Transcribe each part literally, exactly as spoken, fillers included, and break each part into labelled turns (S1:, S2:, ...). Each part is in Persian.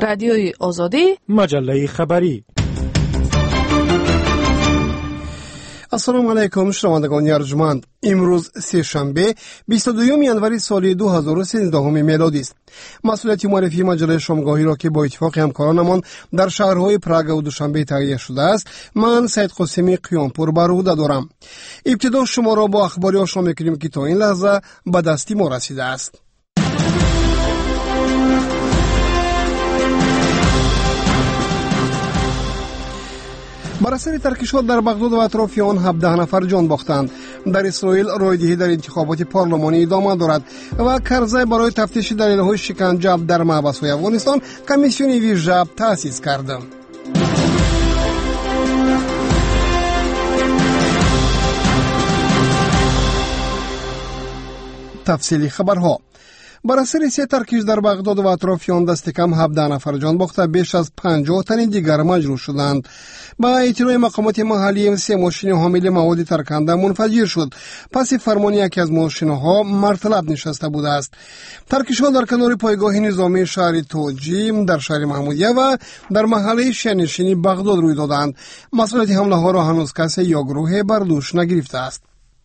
S1: رادیوی آزادی،
S2: مجله خبری.
S3: السلام علیکم شنوندگان ارجمند. امروز سه شنبه بیست و دوم ژانویه سال دو هزار و سیزده میلادی است. مسئولیت معرفی مجله شامگاهی را که با اتفاق همکارانمان در شهرهای پراگ و دوشنبه تهیه شده است، من سید قاسمی قیامپور بر عهده دارم. ابتدا شما را با اخباری آشنا می‌کنیم که تا این لحظه به دستی ما رسیده است. بر اثر ترکشات در بغداد و اطراف آن هفده نفر جان باختند. در اسرائیل رایدهی در انتخابات پارلمانی ادامه دارد و کرزی برای تفتیش دلایل شکنجه در محبس‌های افغانستان کمیسیون ویژه تأسیس کرد. تفصیلی خبرها. بر اثر سه ترکش در بغداد و اطراف آن دست کم هفده نفر جان باخته، بیش از پنجاه تن دیگر مجروح شدند. با اطلاع مقامات محلی، سه ماشین حامل مواد ترکنده منفجر شد. پس فرمان یکی از ماشین‌ها مرطلب نشسته بوده است. ترکش‌ها در کنار پایگاه نظامی شهر توجی در شهر محمودیه و در محله شهرنشینی بغداد روی دادند. مسئولیت حمله‌ها را هنوز کسی یا گروه بر دوش نگرفته است.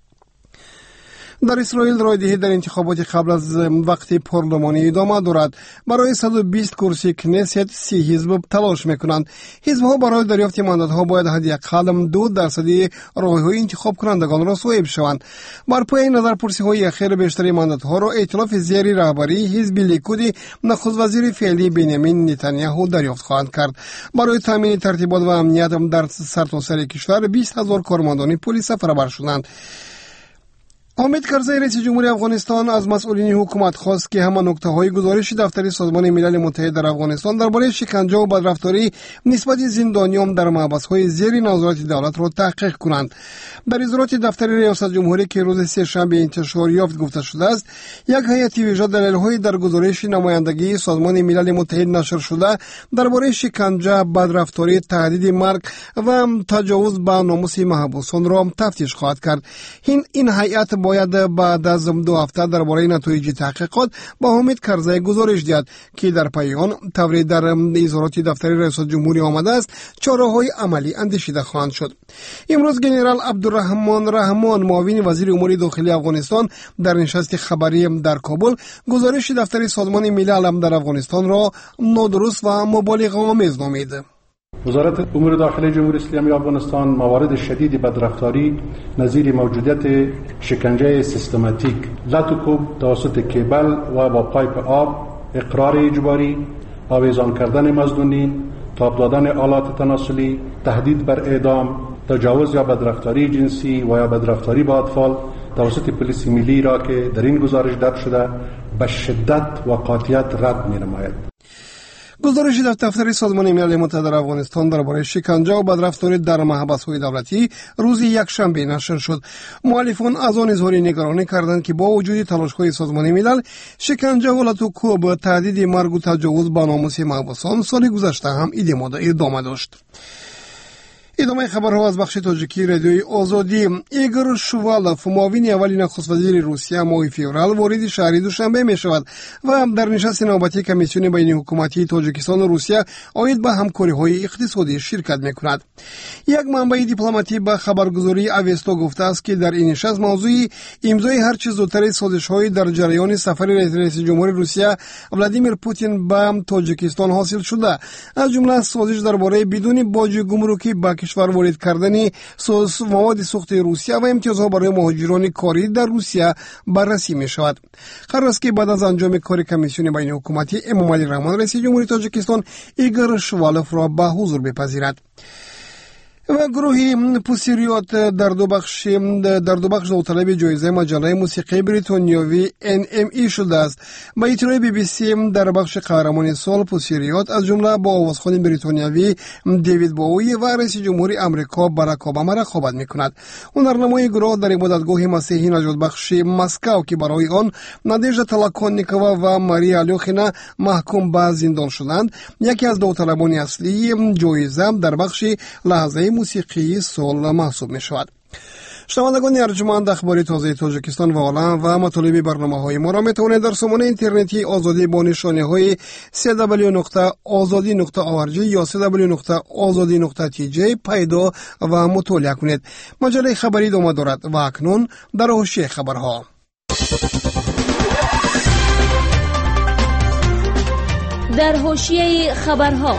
S3: در اسرائیل رایدهی در انتخابات قبل از وقت پارلمانی ادامه دارد. برای صد و بیست کرسی کنست سی حزب تلاش میکنند. حزبها برای دریافت مانداتها باید حداقل دو درصدی رایهای انتخاب کنندگان را صاحب شوند. بر پایه نظرپرسی‌های اخیر بیشتر مانداتها را ائتلاف زیر رهبری حزب لیکود نخست وزیر فعلی بنیامین نتانیاهو دریافت خواهند کرد. برای تامین ترتیبات و امنیت در سرتاسر کشور بیست هزار کارمندان پلیس سفربر شدند. حامد کرزی رئیس جمهوری افغانستان از مسئولین حکومت خواست که همه نکته‌های گزارش دفتر سازمان ملل متحد در افغانستان درباره شکنجه و بدرفتاری نسبت زندانیان در محبس‌های زیر نظارت دولت را تحقیق کنند. در اظهارات دفتر ریاست جمهوری که روز سه شنبه انتشار یافت گفته شده است، یک هیئت ویژه دلایل‌های در گزارش نمایندگی سازمان ملل متحد نشر شده درباره شکنجه، بدرفتاری، تهدید مرگ و تجاوز به ناموس محبوسان را تفتیش خواهد کرد. این این هیئت باید بعد از دو هفته درباره نتایج تحقیقات با حامد کرزی گزارش دهد که در پی آن طوری در اظهارات دفتر رئیس جمهوری آمده است چاره‌های عملی اندیشیده خواهند شد. امروز جنرال عبدالرحمن رحمان معاون وزیر امور داخلی افغانستان در نشست خبری در کابل گزارش دفتر سازمان ملل در افغانستان را نادرست و مبالغه آمیز نامید.
S4: وزارت امور داخلی جمهوری اسلامی افغانستان موارد شدید بدرفتاری نظیر موجودیت شکنجه سیستماتیک، لطوکوب توسط کیبل و با پایپ آب، اقرار اجباری، آویزان کردن مظنونین، تاب دادن آلات تناسلی، تهدید بر اعدام، تجاوز یا بدرفتاری جنسی و یا بدرفتاری با اطفال توسط پلیس ملی را که در این گزارش درج شده به شدت و قاطعیت رد می‌نماید.
S3: گزارش دفتر سازمان ملل متحد در افغانستان درباره شکنجه و بدرفتاری در محبس‌های دولتی روز یکشنبه نشر شد. مؤلفان از آن اظهار نگرانی کردند که با وجود تلاش‌های سازمان ملل، شکنجه و لطوکوب، تهدید مرگ و تجاوز به ناموس محبوسان سال گذشته هم ادامه داشت. ادامه خبرها از بخش تاجیکی رادیوی آزادی. ایگور شووالوف معاون اول نخست وزیر روسیه ماه فوریه وارد شهر دوشنبه می شود و در نشست نوبتی کمیسیون بین حکومتی تاجیکستان و روسیه عاید به همکاری های اقتصادی شرکت می کند. یک منبع دیپلماتی به خبرگزاری اوستا گفته است که در این نشست موضوع امضای هر چه زودتر سازش های در جریان سفر رئیس جمهور روسیه ولادیمیر پوتین به تاجیکستان حاصل شده، از جمله سازش درباره بدون باج گمرکی به کشور وارد کردن مواد سوخت روسیه و امتیازها برای مهاجران کاری در روسیه بررسی می شود. قرار است که بعد از انجام کار کمیسیون بین حکومتی امامعلی رحمان رئیس جمهوری تاجیکستان ایگور شووالوف را به حضور بپذیرد. و گروه پوسیریوت در دو بخش در دو بخش داوطلب جایزه مجله موسیقی بریتانیایی ان ام ای شده است. با اطلاع بی بی سی در بخش قهرمان سال پوسیریوت از جمله با آوازخوان بریتانیایی دیوید بووی و رئیس جمهوری آمریکا باراک اوباما رقابت می‌کند. هنرنمای گروه در عبادتگاه مسیحی نجات بخش مسکو که برای آن نادژدا تلاکونیکووا و ماریا الوخینا محکوم به زندان شدند، یکی از داوطلبان اصلی جایزه در بخش لحظه موسیقی سال محسوب می شود. شنوندگان ارجمند، اخباری تازه تاجیکستان و عالم و مطالب برنامه‌های ما را می‌توانید در سامانه اینترنتی آزادی با نشانه‌های دبلیو دبلیو دبلیو نقطه آزادی نقطه او ار جی یا دبلیو دبلیو دبلیو نقطه آزادی نقطه تی جی پیدا و مطالعه کنید. مجله خبری ادامه دارد و اکنون در حوزه خبرها.
S1: در حوزه خبرها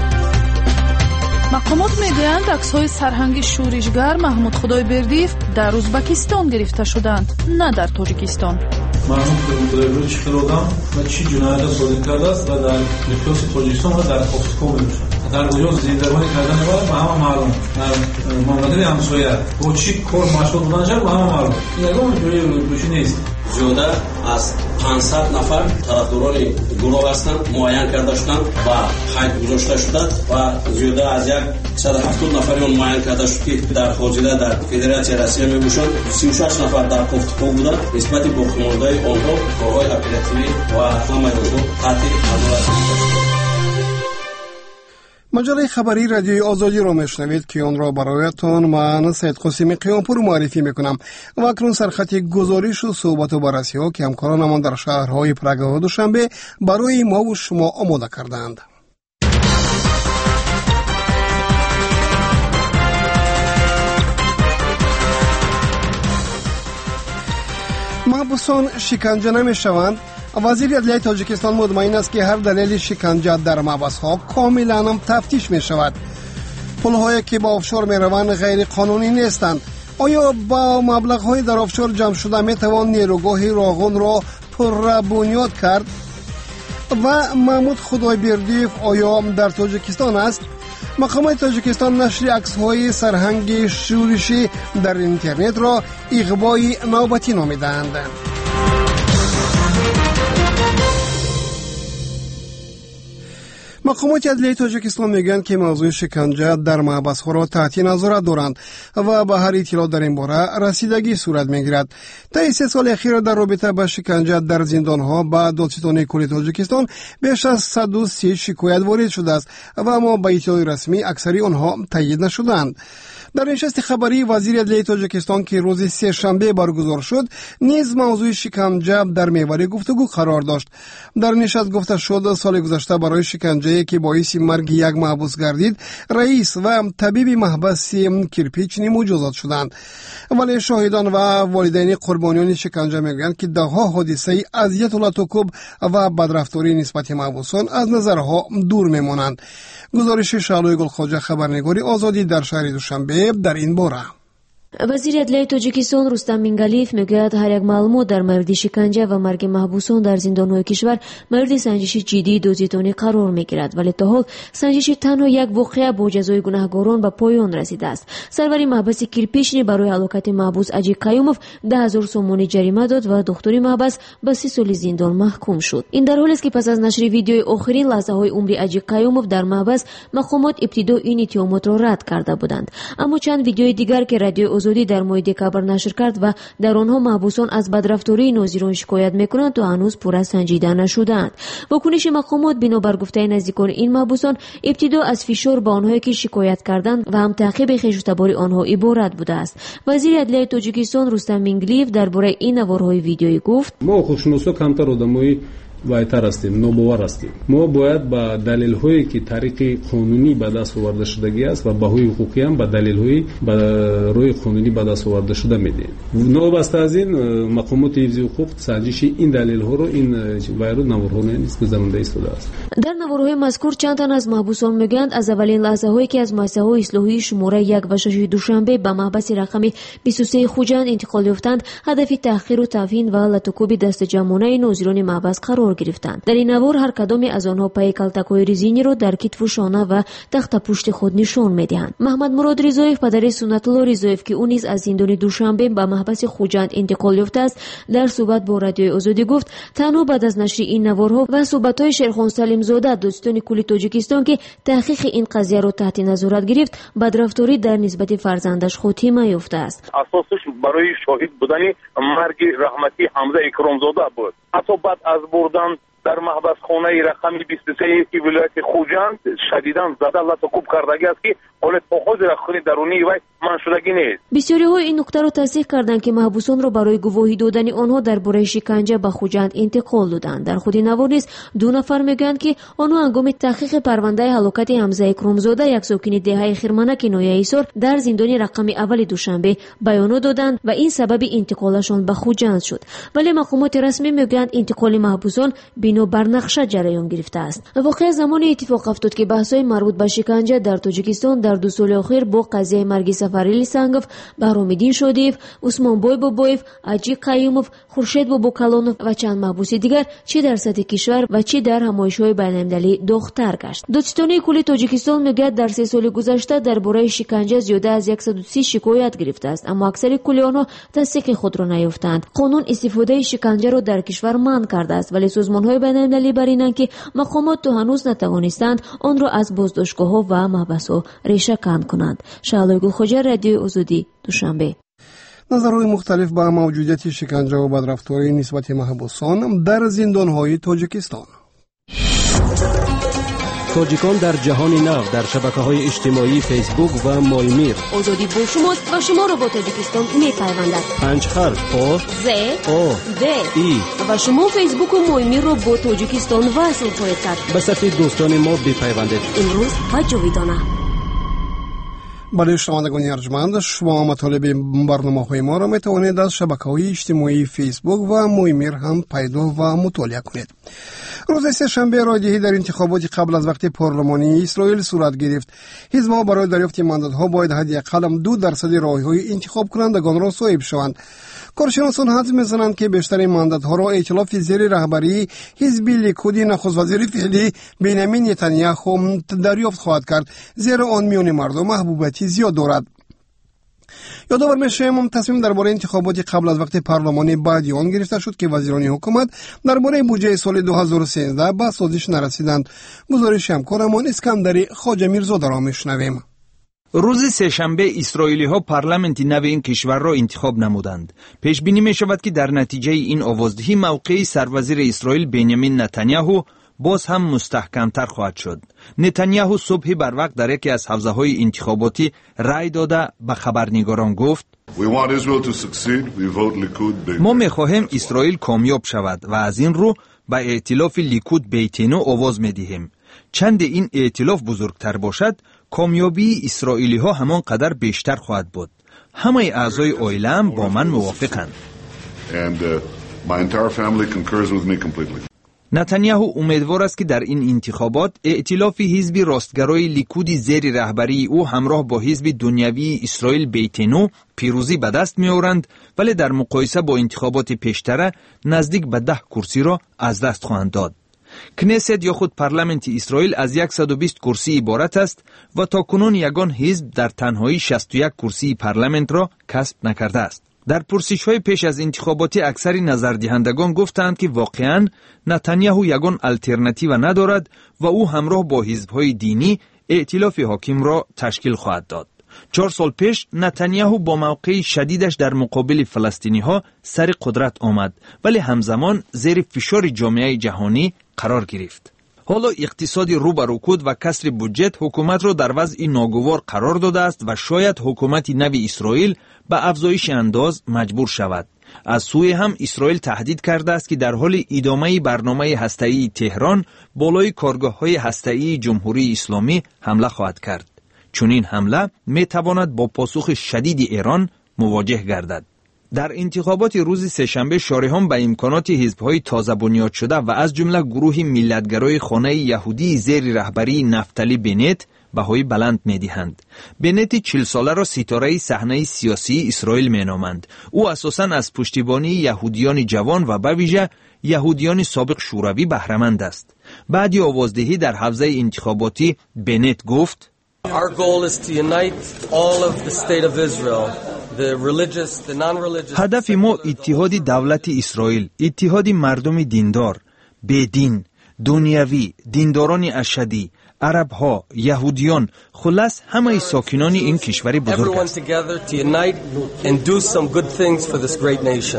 S2: مقامات میگویند عکس‌های سرهنگ شورشگر محمود خدایبردیев در ازبکستان گرفته شدند، نه در تاجیکستان.
S5: محمود خدایبردیев چی کردم و چی جنایت صادر کرده است و در نفوذ تاجیکستان و در پاکستان میشه. در کجا زندگانی کردن و به همه معلوم. در مملکت همسایه با چی کار مشغول بودن به همه معلوم. یگان جوری روشی نیست.
S6: زیاده از پانصد نفر طرفداران گروه هستند معین کرده شدند و قید گذاشته شده و زیاده از صد و هفتاد نفری اون معین کرده شد که در حاضره در فدراسیون روسیه میباشند. سی و شش نفر در پاکستان بودند. نسبت باقی مانده آنها کارهای اپراتیوی و همه آنها تحت نظارت.
S3: مجله خبری رادیوی آزادی را میشنوید که آن را برایتان من سید قاسمی قیامپور معرفی میکنم و اکنون سرخط گزارش و صحبت و بررسی ها که همکارانمان در شهرهای پرگ و دوشنبه برای ما و شما آماده کردند. محبوسان شکنجه نمیشوند. وزیر عدلیه تاجیکستان مطمئن است که هر دلیل شکنجه در محبس‌ها کاملا هم تفتیش می شود. پول‌هایی که با آفشور می روند غیر قانونی نیستند. آیا با مبلغ‌های در آفشور جمع شده می توان نیروگاه راغون را پر بنیاد کرد؟ و محمود خدایبردیев آیا در تاجیکستان است؟ مقامات تاجیکستان نشر عکس‌های سرهنگ شورشی در اینترنت را اغوای نوبتی نامیدند. مقامات عدلیه تاجیکستان میگویند که موضوع شکنجه در محبس‌ها را تحت نظارت دارند و به هر اطلاع در این باره رسیدگی صورت میگیرد. طی سه سال اخیر در رابطه با شکنجه در زندان‌ها به دادستان کل تاجیکستان بیش از صد و سی شکایت وارد شده است و اما به اطلاع رسمی اکثری آنها تایید نشدند. در نشست خبری وزیر عدلیه تاجیکستان که روز سه شنبه برگزار شد نیز موضوع شکنجه در محور گفتگو قرار داشت. در نشست گفته شد سال گذشته برای شکنجه که باعث مرگ یک محبوس گردید رئیس و طبیب محبس کرپیچنی مجازات شدند، ولی شاهدان و والدین قربانیان شکنجه میگویند که دهها حادثه اذیت و لطوکوب و بدرفتاری نسبت محبوسان از نظرها دور میمانند. گزارش شعلوی گلخواجه خبرنگاری آزادی در شهر دوشنبه در این باره.
S1: وزیر عدلیه تاجیکستان رستم مینگالیف میگوید هر یک معلومات در مورد شکنجه و مرگ محبوسان در زندان‌های کشور مورد سنجش جدی دادستانی قرار میگیرد، ولی تا حال سنجش تنها یک واقعه با جزای گناهکاران به پایان رسیده است. سروری محبس کرپیچنی برای هلاکت محبوس اجی قیوموف ده هزار سومانی جریمه داد و دختری محبس به سی سال زندان محکوم شد. این در حالی است که پس از نشر ویدیوی آخرین لحظه‌های عمر اجی قیوموف در محبس مقامات ابتدا این اتهامات را رد کرده بودند، اما چند ویدیوی دیگر که رادیو آزادی در ماه دکامبر نشر کرد و در آنها محبوسان از بدرفتاری ناظران شکایت میکنند تا هنوز پورا سنجیده نشدند. واکنش مقامات بنابر گفته نزدیکان این محبوسان ابتدا از فشار به آنهایی که شکایت کردند و هم تعقیب خیشتباری آنها عبارت بوده است. وزیر عدلیه تاجیکستان رستم مینگالیف درباره این نوارهای ویدیویی گفت:
S5: ما خودشناسا کمتر آدمای وایتر هستیم، نوباور هستیم. ما باید با دلیل هایی که طریق قانونی به دست آورده شدگی است و بهای حقوقی هم با دلیل هایی به روی قانونی به دست آورده شده میدیم. نوبسته از این مقامات حفظ حقوق سنجش این دلیل ها رو این وایرو نوارها نیست که زمینده ایستاده است.
S1: در نوارهای مذکور چند تن از محبوسان میگویند از اولین لحظه هایی که از مؤسسه های اصلاحی شماره یک و شش دوشنبه به محبس رقمی بیست و سه خوجند انتقال یافتند هدف تحقیر و توهین و لطوکوب دست جمعانه ناظران محبس قرار گرفتند. در این نوار هر کدام از آنها پای کلتک‌های ریزینی را در کتف و شانه و تخت پشت خود نشان میدهند. محمد مراد رضایف پدر سنت الله رضایف که او نیز از زندان دوشنبه به محبس خوجند انتقال یافته است در صحبت با رادیو آزادی گفت تنها بعد از نشر این نوارها و صحبت‌های شیرخان سلیم زاده دادستان کل تاجیکستان که تحقیق این قضیه را تحت نظارت گرفت بدرفتاری در نسبت فرزندش خاتمه یافته است.
S7: اساسش برای شاهد بودن مرگ رحمتی حمزه اکرامزاده بود. حتی بعد از بردن در محبس خانه رقم بیست و سه که ولایت خوجند شدیداً زده لطو کوب کردگی است که حالت پاخوز رخونی درونی و منشودگی نیست.
S1: بسیاری ها این نکته را تصدیق کردند که محبوسان را برای گواهی دادن آنها درباره شکنجه به خوجند انتقال دادند. در خود نوار نیز دو نفر میگویند که آنها هنگام تحقیق پرونده هلاکت حمزه اکرامزاده یک ساکن دهه خرمنک نویه ایسار در زندان رقم اول دوشنبه بیان دادند و این سبب انتقالشان به خوجند شد. ولی مقامات رسمی میگویند انتقال محبوسان بنا بر نقشه جریان گرفته است. واقعا زمانی اتفاق افتاد که بحث‌های مربوط به شکنجه در تاجیکستان در دو سال اخیر با قضیه مرگ سفرعلی سنگوف، بهرام‌الدین شادیев، عثمانبای بابایف، اجی قیومов، خورشید باباکلانov و چند محبوس دیگر چه در سطح کشور و چه در همایش‌های بین‌المللی داغ‌تر گشت. دادستانی کل تاجیکستان میگوید در سه سال گذشته درباره شکنجه زیاده از صد و سی شکایت گرفته است، اما اکثر کل آنها تصدیق خود را نیافتند. قانون استفاده شکنجه را در کشور منع کرده است، ولی سازمان‌های بین‌المللی بر اینند که مقامات تا هنوز نتوانستند آن را از بازداشتگاه‌ها و محبس‌ها ریشه کند کنند. شعله گلخوجه، رادیو آزادی، دوشنبه.
S3: نظرهای مختلف با موجودیت شکنجه و بدرفتاری نسبت محبوسان در زندان‌های تاجیکستان.
S8: تاجیکان در جهان نو در شبکه‌های اجتماعی فیسبوک و مایمیر.
S1: آزادی با شماست و شما را با تاجیکستان می‌پیوندد.
S8: پنج حرف آ
S1: ز
S8: آ
S1: د
S8: ای
S1: و شما فیسبوک و مایمیر را با تاجیکستان وصل خواهید کرد.
S8: به صفحه دوستان ما بپیوندید.
S1: امروز و جاویدانه.
S3: برای شنوندگان ارجمند، شما مطالب برنامه‌های ما را می‌توانید از شبکه‌های اجتماعی فیسبوک و مایمیر هم پیدا و مطالعه کنید. روز سه‌شنبه رایدهی در انتخابات قبل از وقت پارلمانی اسرائیل صورت گرفت. حزب‌ها برای دریافت ماندات‌ها باید حداقل دو درصد رای‌های انتخاب کنندگان را صاحب شوند. کارشناسان حدس می‌زنند که بیشتر ماندات‌ها را ائتلاف زیر رهبری حزب لیکود نخست وزیر فعلی بنیامین نتانیاهو دریافت خواهد کرد، زیرا آن میان مردم محبوبیتی زیاد دارد. یادآور می‌شویم تصمیم درباره انتخابات قبل از وقت پارلمانی بعد آن گرفته شد که وزیران حکومت درباره بودجه سال دو هزار و سیزده به سازش نرسیدند. گزارش همکارمان اسکندر خواجه میرزاده را می‌شنویم.
S9: روز سه‌شنبه اسرائیلی‌ها پارلمانت نو این کشور را انتخاب نمودند. پیش بینی می‌شود که در نتیجه این آوازدهی موقع سروزیر اسرائیل بنیامین نتانیاهو باز هم مستحکم‌تر خواهد شد. نتانیاهو صبح بر وقت در یکی از حوزه‌های انتخاباتی رأی داده به خبرنگاران گفت: ما می‌خواهیم اسرائیل کامیاب شود و از این رو به ائتلاف لیکود بیتینو آواز می‌دهیم. چند این ائتلاف بزرگتر باشد، کامیابی اسرائیلی ها همان قدر بیشتر خواهد بود. همه اعضای عائله‌ام با من موافقند. نتانیاهو امیدوار است که در این انتخابات ائتلاف حزب راستگرای لیکود زیر رهبری او همراه با حزب دنیوی اسرائیل بیتینو پیروزی به دست می‌آورند، ولی در مقایسه با انتخابات پیشتر نزدیک به ده کرسی را از دست خواهند داد. کنست یا خود پارلمانت اسرائیل از صد و بیست کرسی عبارت است و تا کنون یگان حزب در تنهایی شصت و یک کرسی پارلمانت را کسب نکرده است. در پرسش‌های پیش از انتخابات اکثر نظردهندگان گفتند که واقعاً نتانیاهو یگان الترناتیو ندارد و او همراه با حزب‌های دینی ائتلاف حاکم را تشکیل خواهد داد. چهار سال پیش نتانیاهو با موقع شدیدش در مقابل فلسطینی‌ها سر قدرت آمد، ولی همزمان زیر فشار جامعه جهانی قرار گرفت. حالا اقتصاد رو به رکود و کسر بودجه حکومت را در وضع ناگوار قرار داده است و شاید حکومت نو اسرائیل به افزایش انداز مجبور شود. از سوی هم اسرائیل تهدید کرده است که در حال ادامه برنامه هسته‌ای تهران بالای کارگاه‌های هسته‌ای جمهوری اسلامی حمله خواهد کرد. چون این حمله می تواند با پاسخ شدید ایران مواجه گردد. در انتخابات روز سه‌شنبه شارحان به امکانات حزب‌های تازه بنیاد شده و از جمله گروه ملتگرای خانه یهودی زیر رهبری نفتالی بنت بهای بلند می‌دهند. بنت چهل ساله را ستاره صحنه سیاسی اسرائیل می‌نامند. او اساساً از پشتیبانی یهودیان جوان و به ویژه یهودیان سابق شوروی بهره‌مند است. بعد آوازدهی در حوزه انتخاباتی بنت گفت:
S10: Our goal is to unite all of the state of Israel, the religious, the non-religious.
S9: هدف ما اتحاد دولت اسرائیل، اتحاد مردم دیندار، بدین، دنیوی، دینداران اشدی، عرب ها، یهودیان، خلاص همه ساکنان این کشور بزرگ است.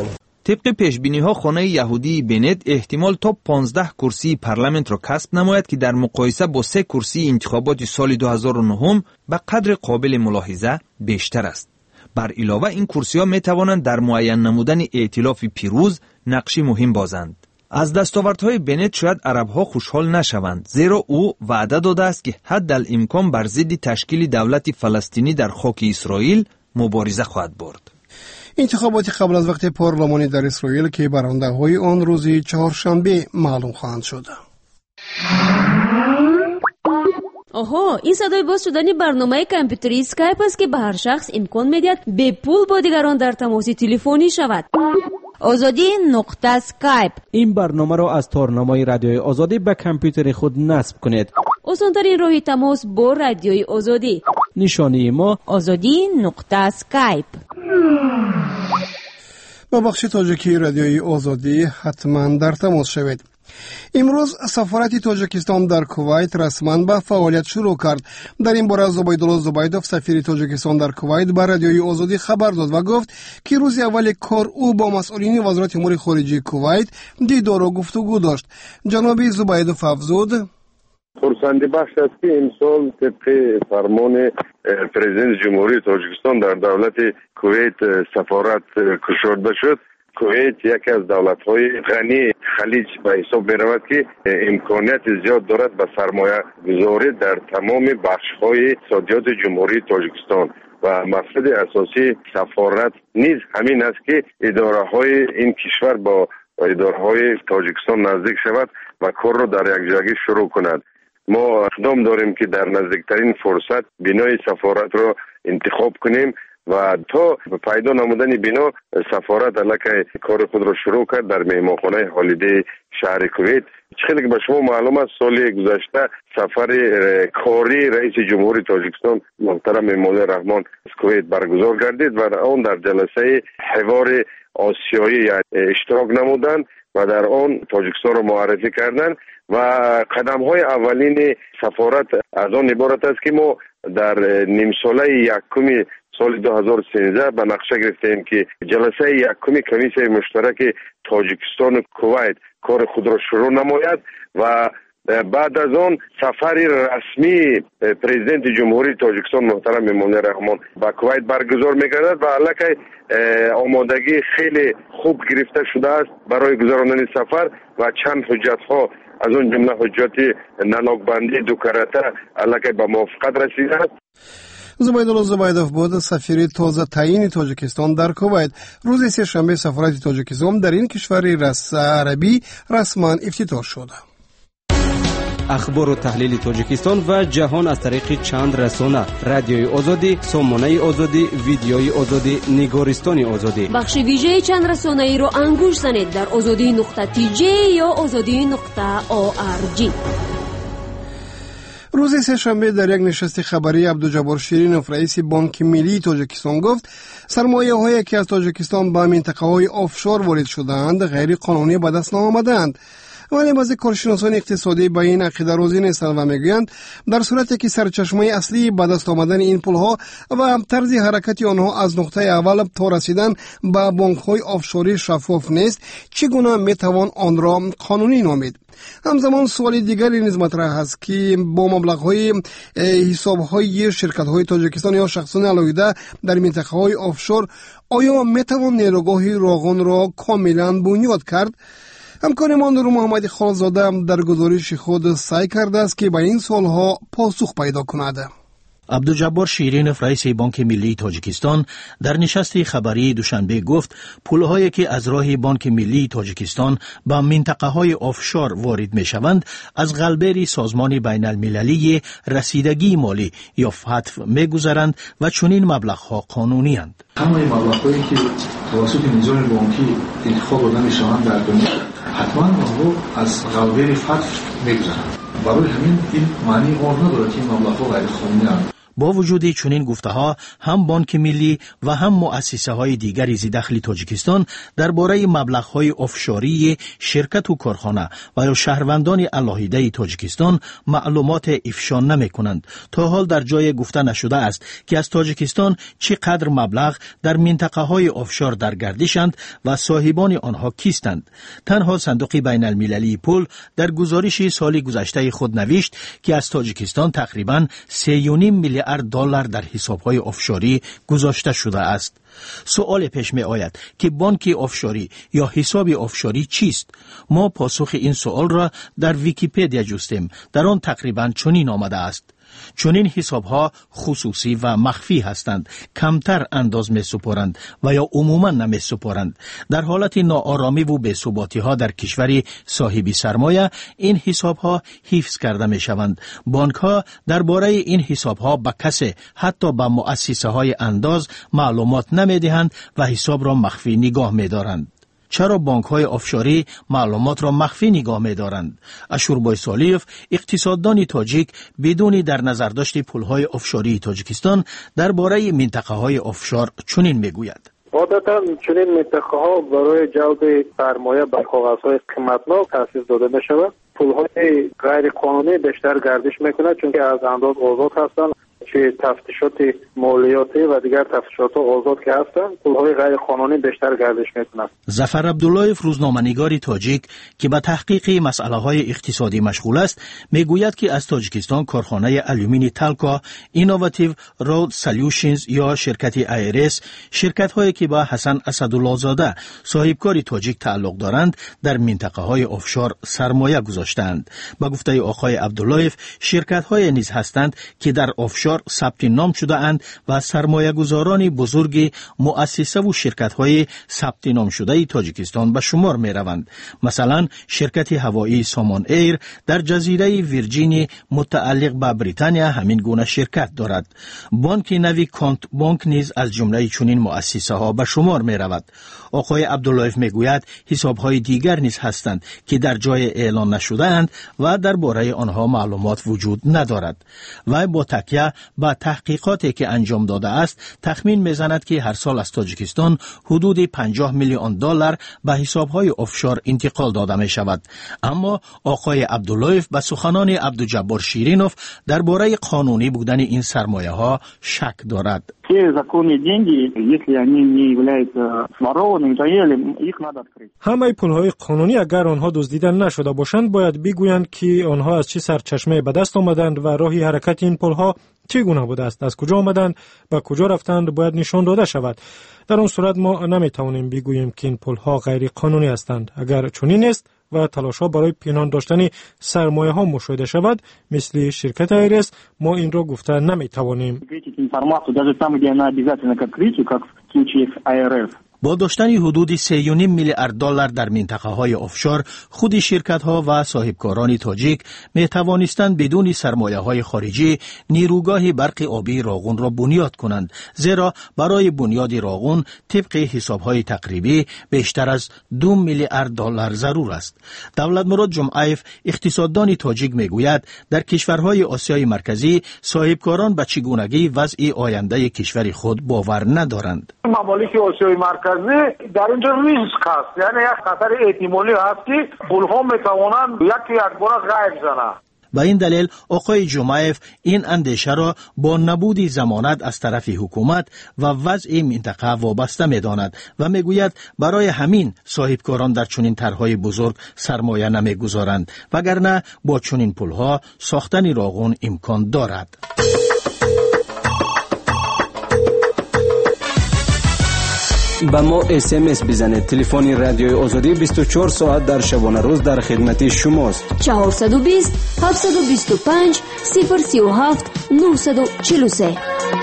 S9: طبق پیشبینی‌ها خانه یهودی بنت احتمال تا پانزده کرسی پارلمانت را کسب نماید که در مقایسه با سه کرسی انتخابات سال دو هزار و نه به قدر قابل ملاحظه بیشتر است. بر علاوه این کرسی‌ها می‌توانند در معین نمودن ائتلاف پیروز نقشی مهم بازند. از دستاوردهای بنت شاید عرب‌ها خوشحال نشوند، زیرا او وعده داده است که حدالامکان بر ضد تشکیل دولت فلسطینی در خاک اسرائیل مبارزه خواهد برد.
S3: انتخابات قبل از وقت پارلمانی در اسرائیل که برنده‌های آن روز چهارشنبه معلوم خواهند شد.
S1: آها، این صدای باز شدن برنامه کامپیوتری اسکایپ است که به هر شخص امکان می‌دهد به پول با دیگران در تماس تلفنی شود. آزادی نقطه اسکایپ.
S8: این برنامه را از تارنمای رادیوی آزادی به کامپیوتر خود نصب کنید.
S1: آسان‌ترین راه تماس با رادیوی آزادی.
S8: نشانی ما
S1: آزادی نقطه اسکایپ.
S3: با بخش تاجیکی رادیوی آزادی حتما در تماس شوید. امروز سفارت تاجیکستان در کویت رسما به فعالیت شروع کرد. در این باره زبیدالله زبیدوف سفیر تاجیکستان در کویت به رادیوی آزادی خبر داد و گفت که روز اول کار او با مسئولین وزارت امور خارجه کویت دیدار و گفتگو داشت. جناب زبیدوف افزود:
S11: خرسندی بخش است که امسال طبق فرمان پرزیدنت جمهوری تاجیکستان در دولت کویت سفارت گشوده شد. کویت یکی از دولت‌های غنی خلیج به حساب می‌رود که امکانیت زیاد دارد به سرمایه گذاری در تمام بخش‌های اقتصادیات جمهوری تاجیکستان و مقصد اساسی سفارت نیز همین است که اداره‌های این کشور با اداره‌های تاجیکستان نزدیک شود و کار را در یک جایی شروع کند. ما اقدام داریم که در نزدیکترین فرصت بنای سفارت را انتخاب کنیم و تا پیدا نمودن بنا سفارت علاقه کار خود را شروع کرد در مهمانخانه هالیدی شهر کویت. خیلی که به شما معلوم است سال گذشته سفر کاری رئیس جمهوری تاجیکستان محترم مولا رحمان از کویت برگزار گردید و آن در جلسه حوار آسیایی اشتراک نمودند و در آن تاجیکستان را معرفی کردند و قدم های اولین سفارت از آن عبارت است که ما در نیم ساله یکم سال دو هزار و سیزده به نقشه گرفتیم که جلسه یکم کمیسیون مشترک تاجیکستان و کویت کار خود را شروع نماید و بعد از آن سفری رسمی پرزیدنت جمهوری تاجیکستان محترم مولا رحمان به کویت برگزار می‌گردد و علاقه آمادگی خیلی خوب گرفته شده است برای گذراندن سفر و چند حجت ها از اون جمله حجت نناکبندی دو کرته علاقه به موافقت رسیده است.
S3: زبیدالله زبیدوف بود سفیر تازه تعیین تاجیکستان در کویت. روز سه‌شنبه سفارت تاجیکستان در این کشور رس عربی رسما افتتاح شد.
S8: اخبار و تحلیل تاجیکستان و جهان از طریق چند رسانه: رادیوی آزادی، سامانه آزادی، ویدیوی آزادی، نگارستان آزادی.
S1: بخش ویژه چند رسانه ای رو انگوش زنید در آزادی نقطه تی جی یا آزادی نقطه او آر جی.
S3: روز سه‌شنبه در یک نشست خبری عبدالجبار شیرینوف رئیس بانک ملی تاجیکستان گفت سرمایه‌هایی که از تاجیکستان به منطقه‌های آفشور وارد شده‌اند غیر قانونی به دست نآمده‌اند. ولی بعضی کارشناسان اقتصادی به این عقیده راضی نیستند و میگویند در صورتی که سرچشمه اصلی به دست آمدن این پولها و طرز حرکت آنها از نقطه اول تا رسیدن به بانک‌های آفشوری شفاف نیست، چگونه میتوان آن را قانونی نامید؟ همزمان سوال دیگری نیز مطرح است که با مبلغ‌های حساب‌های شرکت‌های تاجیکستان یا شخصان علاوه در منطقه‌های آفشور آیا میتوان نیروگاه راغون را کاملا بنیاد کرد؟ همکارمان نور محمد خالزاده در گزارش خود سعی کرده است که به این سوالها پاسخ پیدا کند.
S12: عبدالجبار شیرینوف رئیس بانک ملی تاجیکستان در نشست خبری دوشنبه گفت پولهایی که از راه بانک ملی تاجیکستان به منطقه های آفشور وارد می شوند از قلبر سازمان بین المللی رسیدگی مالی یا فتف می گذرند و چنین مبلغ ها قانونی هستند.
S13: همه مبلغ هایی که توسط نظام بانکی انتخاب داده می شوند در دنیا حتما آنها از قلبر فتف می گذرند. برای همین این معنی آن ندارد که این مبلغ ها غیر قانونی هستند.
S12: با وجود چنین گفته‌ها هم بانک ملی و هم مؤسسه‌های دیگری ذی‌دخل تاجیکستان درباره مبلغ‌های آفشوری شرکت و کارخانه و یا شهروندان علاهیده تاجیکستان معلومات افشا نمی‌کنند. تا حال در جای گفته نشده است که از تاجیکستان چقدر مبلغ در منطقه‌های آفشور در گردشند و صاحبان آنها کیستند. تنها صندوق بین المللی پول در گزارش سال گذشته خود نوشت که از تاجیکستان تقریباً سه و نیم میلیارد دلار در حساب‌های آفشوری گذاشته شده است. سوال پیش می آید که بانک آفشوری یا حساب آفشوری چیست؟ ما پاسخ این سوال را در ویکی‌پدیا جستیم. در آن تقریباً چنین آمده است: چنین حساب‌ها خصوصی و مخفی هستند، کمتر انداز می سپارند و یا عموما نمی سپارند. در حالت ناآرامی و بی‌ثباتی ها در کشور صاحب سرمایه این حساب‌ها حفظ کرده می شوند. بانک ها درباره این حساب‌ها به کسی، حتی به مؤسسه های انداز معلومات نمی دهند و حساب را مخفی نگاه می دارند. چرا بانک های آفشوری معلومات را مخفی نگاه می دارند؟ اشوربای سالیف، اقتصاددان تاجیک، بدون در نظر داشت پول های آفشوری تاجیکستان درباره منطقه های آفشور چنین می گوید:
S14: عادتا چنین منطقه ها برای جلب سرمایه بر کاغذ های قیمتناک تأسیس داده می شود. پول های غیر قانونی بیشتر گردش می کند چون که از انداز آزاد هستند. چه تفتیشات مالیاتی و دیگر تفتیشات آزاد که هستند، پول‌های غیر قانونی بیشتر گردش می‌کنند.
S12: ظفر عبداللهیف، روزنامه‌نگار تاجیک که به تحقیق مسائل اقتصادی مشغول است، میگوید که از تاجیکستان کارخانه آلومینی تالکا، اینوواتیو رود سولوشنز یا شرکت آیرس، شرکت‌هایی که با حسن اسدالله زاده صاحبکار تاجیک تعلق دارند، در منطقه‌های آفشور سرمایه گذاشتند. با گفته آقای عبداللهیف، شرکت‌های نیز هستند که در آفشور ثبت نام شده اند و سرمایه گذاران بزرگ مؤسسه و شرکت های ثبت نام شده تاجیکستان به شمار می روند. مثلا شرکت هوایی سامان ایر در جزیره ویرجین متعلق به بریتانیا همین گونه شرکت دارد. بانک نوی کانت بانک نیز از جمله چنین مؤسسه ها به شمار می رود. آقای عبداللهیف می گوید حساب های دیگر نیز هستند که در جای اعلان نشده اند و درباره آنها معلومات وجود ندارد. و با تکیه با تحقیقاتی که انجام داده است تخمین میزند که هر سال از تاجیکستان حدود پنجاه میلیون دلار به حساب‌های آفشور انتقال داده می شود. اما آقای عبداللهیف به سخنان عبدالجبار شیرینوف درباره قانونی بودن این سرمایه ها شک دارد.
S15: همه پول‌های قانونی اگر آنها دزدیده نشده باشند باید بگویند که آنها از چه سرچشمه به دست آمدند و راه حرکت این پول‌ها چگونه بوده است، از کجا آمدند و کجا رفتند باید نشان داده شود. در اون صورت ما نمیتوانیم بگوییم که این پول‌ها غیر قانونی هستند. اگر چنین است و تلاش‌ها برای پنهان داشتن سرمایه‌ها مشاهده شود مثل شرکت آیرس، ما این را گفته نمیتوانیم.
S12: با داشتن حدود سه و نیم میلیارد دلار در منطقه های آفشور، خود شرکت ها و صاحبکاران تاجیک می توانستند بدون سرمایه های خارجی نیروگاه برق آبی راغون را بنیاد کنند، زیرا برای بنیاد راغون طبق حساب های تقریبی بیشتر از دو میلیارد دلار ضرور است. دولت مراد جمعیف، اقتصاددان تاجیک می گوید در کشورهای آسیای مرکزی صاحبکاران به چگونگی وضع آینده کشور خود باور ندارند.
S7: ممالک آسیای مرکزی در اینجا ریسک هست، یعنی یک خطر احتمالی هست که پولها میتوانند یکی یک بار غیب زنند.
S12: به این دلیل آقای جمعیف این اندیشه را با نبود ضمانت از طرف حکومت و وضع منطقه وابسته می‌داند و میگوید برای همین صاحبکاران در چنین طرح‌های بزرگ سرمایه نمی‌گذارند، وگرنه با چنین پولها ساختن راغون امکان دارد.
S8: با ما اس ام اس بزنید. تلفن رادیوی آزادی بیست و چهار ساعت در شبانه روز در خدمت شماست.
S1: چهارصد و بیست هفتصد و بیست و پنج صفر سی و هفت نهصد و چهل و سه.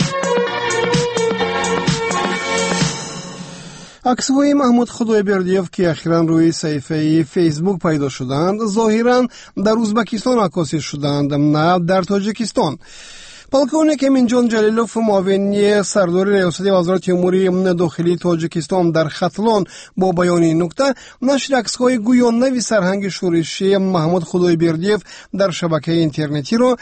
S3: عکس‌های محمود خدایبردیف که اخیراً روی صفحه فیسبوک پیدا شدند ظاهراً در ازبکستان عکاسی شدند، نه در تاجیکستان. پالکونیک امینجان جلیلوف معاون سردار ریاست وزارت امور داخلی تاجیکستان در ختلان با بیان این نکته نشر عکس‌های گویانه‌وی سرهنگ شورشی محمود خدایبردیف در شبکه اینترنتی را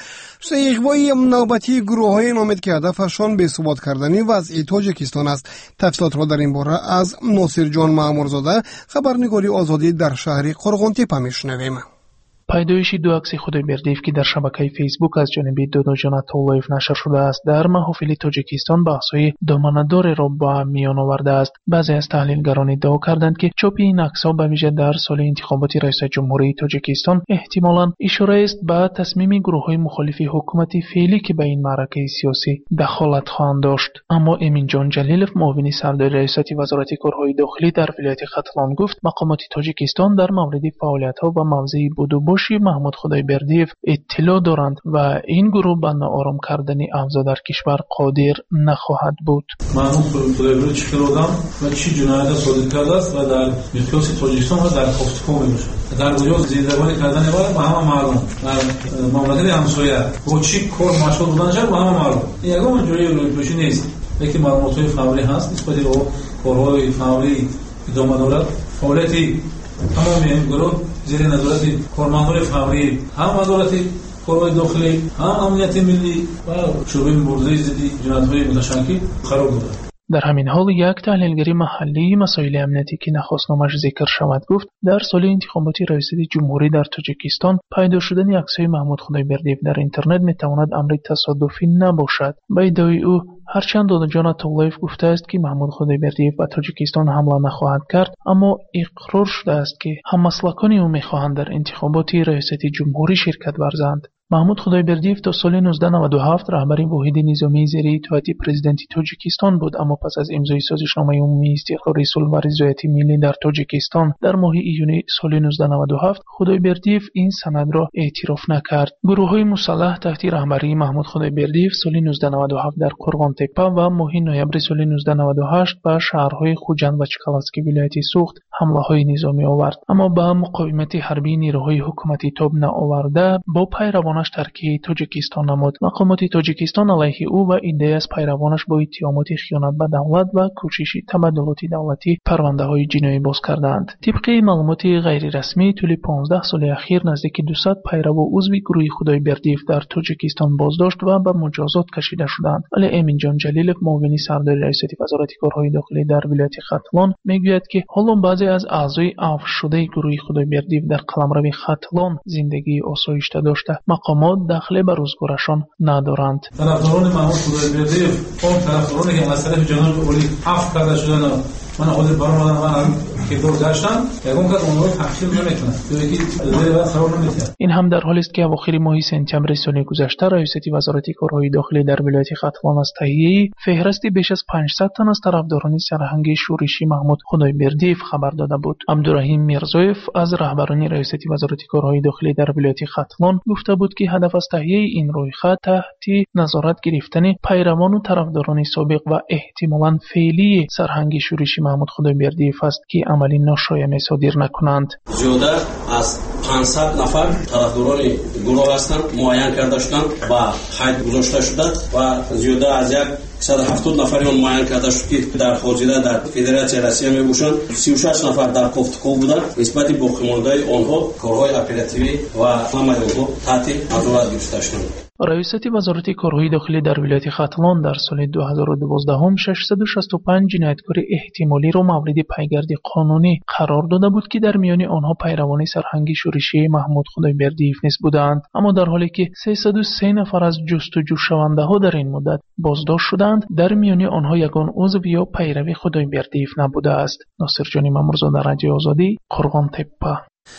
S3: اغوای نوبتی گروه‌های نامید که هدفشان بی‌ثبات کردن وضع تاجیکستان است. تفصیلات را در این باره از ناصر جان مامورزاده خبرنگاری آزادی در شهر قرغنتیپه میشنویم.
S16: پیدایش دو عکس خدایبردیف که در شبکه فیسبوک از جانب دادا جان عطااللهیف نشر شده است در محافل تاجیکستان بحث‌های دامنه‌دار را با میان آورده است. بعضی از تحلیلگران ادعا کردند که چاپ این عکس‌ها به ویژه در سال انتخابات رئیس جمهوری تاجیکستان احتمالاً اشاره است به تصمیم گروه‌های مخالف حکومت فعلی که به این معرکه سیاسی دخالت خواهند داشت. اما امینجان جلیلوف معاون سردار ریاست وزارت کارهای داخلی در ولایت ختلان گفت مقامات تاجیکستان در مورد فعالیت‌ها و موضع بود و باش محمود خدایبردیف اطلاع دارند و این گروه به ناآرام کردن اوضاع در کشور قادر نخواهد بود.
S13: محمود خدایبردیف چی کردم و چی جنایت صادر کرده است و در میقیاس تاجیکستان و در خفتکو میشه. در گویا زیرزبانی کردن ولی به همه معلوم. در مملکت همسایه با چی کار مشغول بودنش به همه معلوم. یگان جوری رویپوشی نیست. یکی معلومات‌های فوری هست نسبت به کارهای فوری ادامه دارد. فعالیتی تمام این گروه زیر نظارت کارمندان فوری هم وزارت کارهای داخلی هم امنیت ملی و شعبه مبارزه ضد جنایت‌های متشکل قرار دارد.
S16: در همین حال یک تحلیلگری محلی مسائل امنیتی که نخواست نامش ذکر شود گفت در سال انتخاباتی ریاست جمهوری در تاجیکستان پیدا شدن عکس‌های محمود خدایبردیف در اینترنت میتواند امر تصادفی نباشد. به ادعای او هرچند دادا جان عطااللهیف گفته است که محمود خدایبردیف به تاجیکستان حمله نخواهد کرد اما اقرار شده است که هممسلکان او میخواهند در انتخابات ریاست جمهوری شرکت ورزند. محمود خدایبردیف تا سال نوزده نود و هفت رهبر واحد نظامی زیر اطاعت پرزیدنت تاجیکستان بود اما پس از امضای سازشنامه عمومی استقرار صلح و رضایت ملی در تاجیکستان در ماه ایون سال نوزده نود و هفت خدایبردیف این سند را اعتراف نکرد. گروه‌های مسلح تحت رهبری محمود خدایبردیف سال نوزده نود و هفت در قرغنتیپه و ماه نوامبر سال نوزده نود و هشت به شهرهای خوجند و چکالاسکی ولایت سوخت حمله‌های نظامی آورد اما با مقاومت حربی نیروهای حکومتی تاب نآورده با پیروان ترکیه تاجیکستان نمود. مقامات تاجیکستان علیه او و ایده از پیروانش با اتهامات خیانت به دولت و کوشش تبادلات دولتی پرونده‌های جنایی باز کردند. طبق معلومات غیر رسمی طول پانزده سال اخیر نزدیک دویست پیرو و عضو گروه خدایبردیف در تاجیکستان بازداشت و به مجازات کشیده شدند. ولی امینجان جلیلوف معاون سردار ریاست وزارت کارهای داخلی در ولایت ختلان میگوید که حالا بعضی از اعضای عفو شده گروه خدایبردیف در قلمرو ختلان زندگی آسایشته داشته مقامات دخل به روزگارشان ندارند.
S13: طرفداران محمود خدایبردیف اون طرفدارانی که از طرف جناب اولی عفو کرده شدن من خود برام من که دور داشتم یگان که اونها تحقیر نمیتونن یکی زیر بعد قرار نمیتونه.
S16: این هم در حالی است که اواخر ماه سپتامبر سال گذشته ریاست وزارت کارهای داخلی در ولایت ختلان از تهیه فهرست بیش از پانصد تن از طرفداران سرهنگ شورشی محمود خدایبردیف خبر داده بود. عبدالرحیم میرزایف از رهبران ریاست وزارت کارهای داخلی در ولایت ختلان گفته بود که هدف از تهیه این رویخط تحت نظارت گرفتن پیروان و طرفداران سابق و احتمالاً فعلی سرهنگ شورشی محمود خدایبردیف است که عملی ناشایع صادر نکنند.
S6: زیاده از پانصد نفر طرفداران گروه هستند معین کرده شدند و قید گذاشته شده و زیاده از یک صد و هفتاد نفر اون معین کرده شد که در خارجیده در فدراسیون روسیه میباشند. سی و شش نفر در کوفتکو بودند. نسبت باقی مانده آنها کارهای اپراتیوی و همه آنها تحت نظارت گرفته شدند.
S16: ریاست وزارت کارهای داخلی در ولایت ختلان در سال دو هزار و دوازده ششصد و شصت و پنج جنایتکار احتمالی را مورد پیگرد قانونی قرار داده بود که در میان آنها پیروان سرهنگ شورشی محمود خدایبردیف نیز بودند اما در حالی که سیصد و سه نفر از جستجو شونده ها در این مدت بازداشت شدند در میان آنها یگان عضو یا پیرو خدایبردیف نبوده است. ناصر جان مامورزاده رادیو آزادی قرغنتیپه.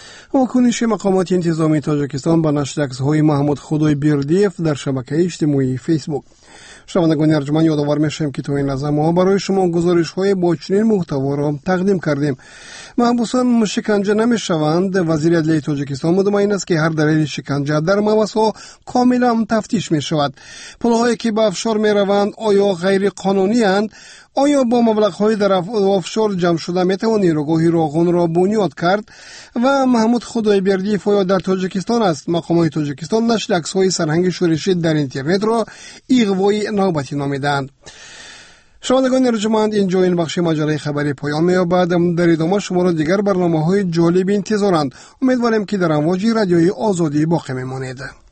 S3: واکنش مقامات انتظامی تاجیکستان به نشر عکس‌های محمود خدایبردیف در شبکه اجتماعی فیسبوک. شنوندگان ارجمند یادآور می‌شویم که تا این لحظه ما برای شما گزارش‌های با چنین محتوا را تقدیم کردیم. محبوسان شکنجه نمی‌شوند. وزیر عدلیه تاجیکستان مطمئن است که هر دلیل شکنجه در موضوع کاملا تفتیش می‌شود. پل‌هایی که به افشار می‌روند آیا غیر قانونی اند؟ آیا با مبلغ‌های در آفشور جمع شده میتوان نیروگاه راغون را بنیاد کرد؟ و محمود خدایبردیف آیا در تاجیکستان است؟ مقامات تاجیکستان نشر عکس‌های سرهنگ شورشی در اینترنت را اغوای نوبتی نامیدند. شنوندگان ارجمند، اینجا این بخش مجله خبری پایان می‌یابد. در ادامه شما را دیگر برنامه‌های جالب انتظارند. امیدوارم که در امواج رادیوی آزادی باقی میمانید.